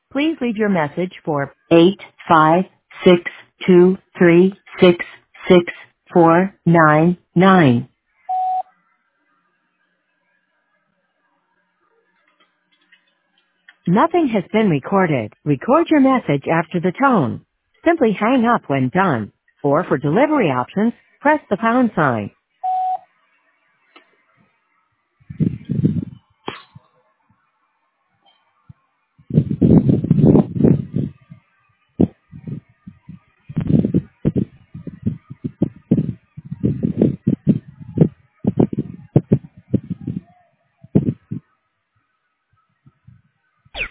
Please leave your message for 85623666499. Nothing has been recorded. Record your message after the tone. Simply hang up when done. Or for delivery options, press the pound sign.